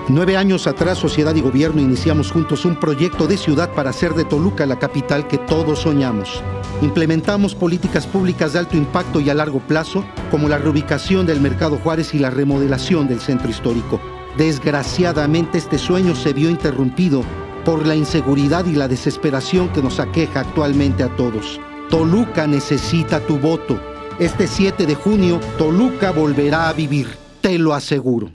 9 años atrás, sociedad y gobierno iniciamos juntos un proyecto de ciudad para hacer de Toluca la capital que todos soñamos. Implementamos políticas públicas de alto impacto y a largo plazo, como la reubicación del Mercado Juárez y la remodelación del centro histórico. Desgraciadamente, este sueño se vio interrumpido por la inseguridad y la desesperación que nos aqueja actualmente a todos. Toluca necesita tu voto. Este 7 de junio, Toluca volverá a vivir, te lo aseguro.